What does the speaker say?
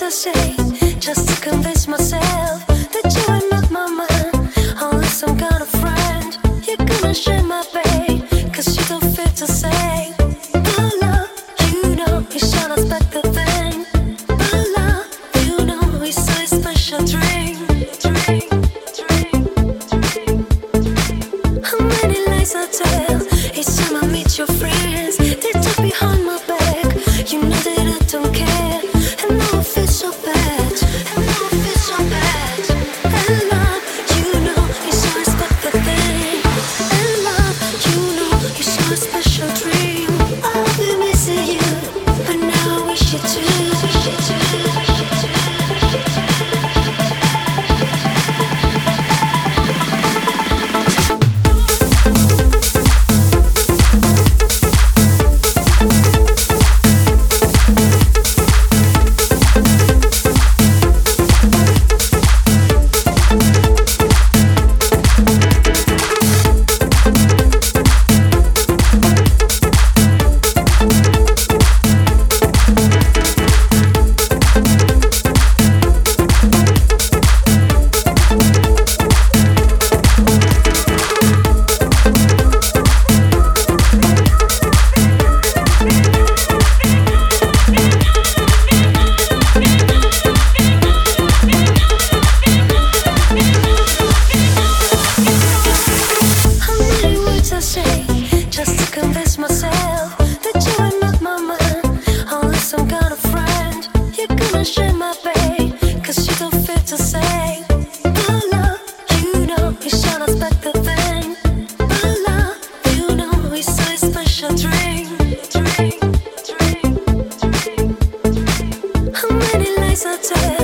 say just to convince myself that you are not my man, unless some kind of friend. You're gonna share my pain, cause you don't fit to say. But love, you know, it's unexpected thing. But love, you know, it's a special dream. How many lies I tell each time I meet your friends? They talk behind my back, you know that I don't care. And now I feel so bad, and now I feel so bad. And love, you know, it's so expected thing. And love, you know, it's so a special dream. I've been missing you, but now I wish you too. Just to convince myself that you are not my man, unless some kind of friend. You're gonna share my pain, cause you don't fit to say. But love, you know, it's unexpected thing. But love, you know, it's a special dream. How many lies I tell